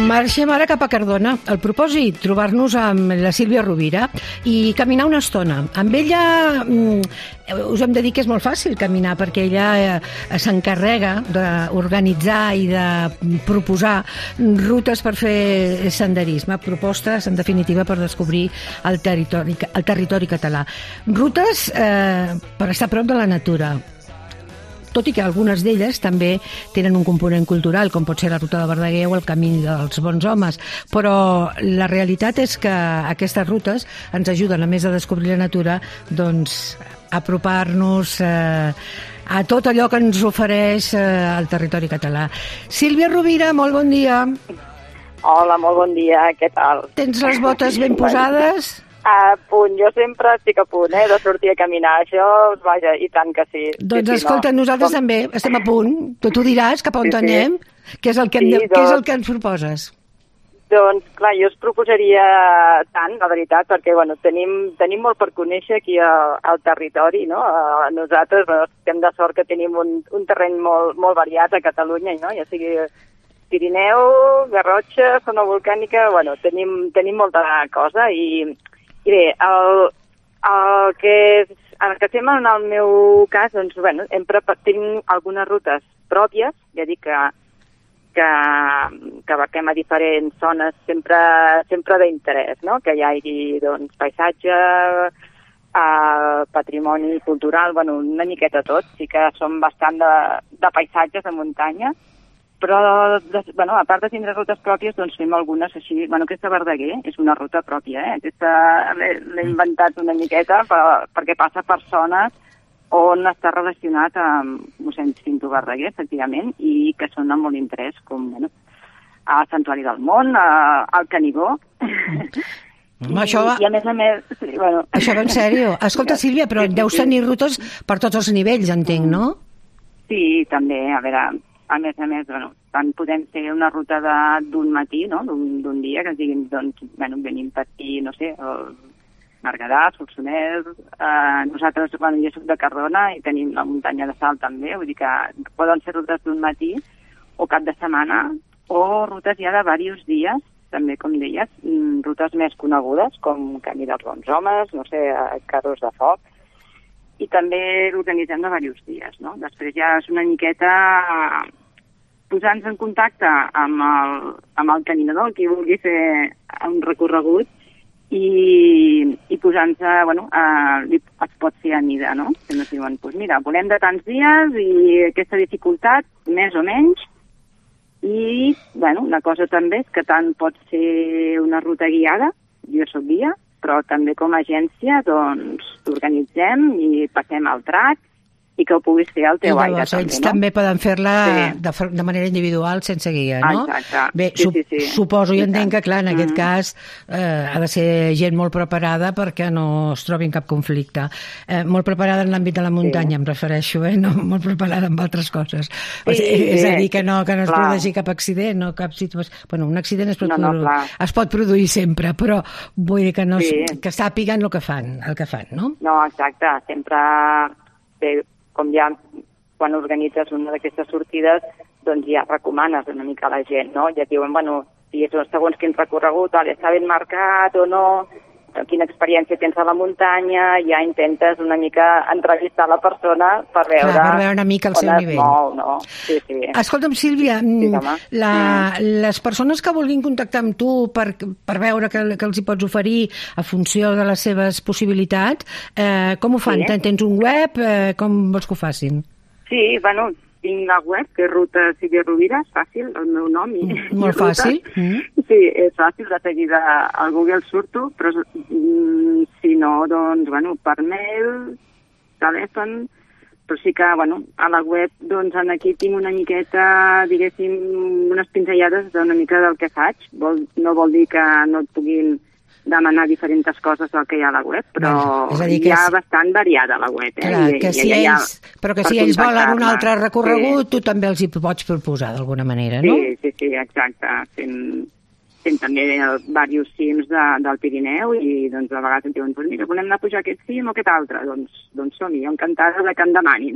Marxem ara cap a Cardona. El propòsit, trobar-nos amb la Sílvia Rovira i caminar una estona. Amb ella us hem de dir que és molt fàcil caminar perquè ella s'encarrega d'organitzar i de proposar rutes per fer senderisme, propostes, en definitiva, per descobrir el territori català. Rutes per estar a prop de la natura, tot i que algunes d'elles també tenen un component cultural, com pot ser la ruta de Verdaguer o el camí dels bons homes, però la realitat és que aquestes rutes ens ajuden, a més de descobrir la natura, doncs, a apropar-nos a tot allò que ens ofereix el territori català. Sílvia Rovira, molt bon dia. Hola, molt bon dia, què tal? Tens les botes ben posades? A punt, jo sempre estic a punt, de sortir a caminar, això, vaja, i tant que sí. Doncs escolta, nosaltres també estem a punt, tu diràs cap a on anem, què és el que ens proposes? Doncs, clar, jo us proposaria tant, la veritat, perquè, bueno, tenim molt per conèixer aquí al territori, no? Nosaltres, bueno, estem de sort que tenim un terreny molt variat a Catalunya, no? Ja sigui Pirineu, Garrotxa, zona volcànica, bueno, tenim molta cosa i bé, el que fem en el meu cas, doncs, bueno, tenim algunes rutes pròpies, ja dic que abarquem a diferents zones sempre d'interès, no? Que hi hagi, doncs, paisatge, patrimoni cultural, bueno, una miqueta tot, sí que som bastant de paisatges de muntanya, però, bueno, a part de tindre rutes pròpies, doncs fem algunes així. Bueno, aquesta Verdaguer és una ruta pròpia, Aquesta l'he inventat una miqueta perquè passa per zones on està relacionat amb mossèn Cinto Verdaguer, efectivament, i que són amb molt interès, com, bueno, a Santuari del Mont, al Canigó. I a més, sí, bueno... Això va en sèrio. Escolta, Sílvia, però deus tenir rutes per tots els nivells, entenc, no? Sí, també, a veure... A més, bueno, tant podem fer una ruta d'un matí, no?, d'un dia, que diguin, doncs, bueno, venim per aquí, no sé, el Berguedà, Solsonès, nosaltres, bueno, jo soc de Cardona i tenim la muntanya de Salt també, vull dir que poden ser rutes d'un matí o cap de setmana, o rutes ja de diversos dies, també, com deies, rutes més conegudes, com Camí dels Bons Homes, no sé, Carros de Foc, i també l'organitzem de diversos dies, no? Després ja és una miqueta posar-nos en contacte amb el caminador, qui vulgui fer un recorregut, i posar-nos, bueno, es pot fer a mida, no? Que ens diuen, doncs mira, volem de tants dies i aquesta dificultat, més o menys, i, bueno, una cosa també és que tant pot ser una ruta guiada, jo soc guia, però també com a agència, doncs, t'organitzem i passem al track i que ho puguis fer al teu aire. I ells també poden fer-la de manera individual, sense guia, no? Exacte. Bé, suposo i entenc que, clar, en aquest cas ha de ser gent molt preparada perquè no es trobi en cap conflicte. Molt preparada en l'àmbit de la muntanya, em refereixo, no molt preparada en altres coses. És a dir, que no es produeixi cap accident, no cap situació... Bueno, un accident es pot produir sempre, però vull dir que sàpiguen el que fan, no? No, exacte. Sempre... Bé, com ja quan organitzes una d'aquestes sortides, doncs ja recomanes una mica a la gent, no? Ja et diuen, bueno, si és segons quin recorregut, està ben marcat o no, quina experiència tens a la muntanya, ja intentes una mica entrevistar la persona per veure una mica el seu nivell. Mou, no? Sí. Escolta'm, Sílvia, les persones que vulguin contactar amb tu per veure què els hi pots oferir a funció de les seves possibilitats, com ho fan? Tens un web? Com vols que ho facin? Sí, bueno, tinc la web, que és Ruta Sílvia Rovira, és fàcil, el meu nom. Molt fàcil. Sí, és fàcil, de seguida al Google surto, però si no, doncs, bueno, per mail, telèfon, però sí que, bueno, a la web, doncs, aquí tinc una miqueta, diguéssim, unes pinzellades d'una mica del que faig. No vol dir que no et puguin demanar diferents coses del que hi ha a la web, però hi ha bastant variada a la web. Però que si ells volen un altre recorregut, tu també els hi pots proposar d'alguna manera, no? Sí, exacte. fem també diversos cims del Pirineu i doncs a vegades em diuen, pues mira, volem anar a pujar aquest cim o aquest altre. Doncs som-hi, encantada de que en demanin,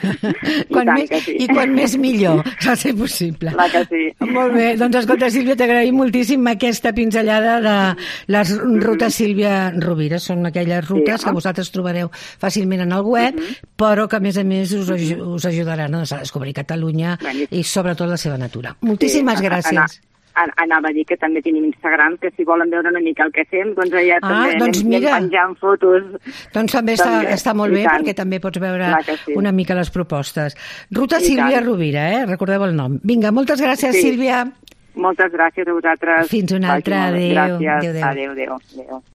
I quan més millor, ha de ser possible. Clar que sí. Molt bé, doncs escolta, Sílvia, t'agraïm moltíssim aquesta pinzellada de les rutes Sílvia Rovira. Són aquelles rutes que vosaltres trobareu fàcilment en el web, però que a més us ajudaran a descobrir Catalunya i sobretot la seva natura. Moltíssimes gràcies. Anava a dir que també tenim Instagram, que si volen veure una mica el que fem, doncs allà també anem penjant fotos. Doncs també està molt bé, perquè també pots veure una mica les propostes. Ruta Sílvia Rovira, recordeu el nom. Vinga, moltes gràcies, Sílvia. Moltes gràcies a vosaltres. Fins una altra. Adéu. Gràcies. Adéu.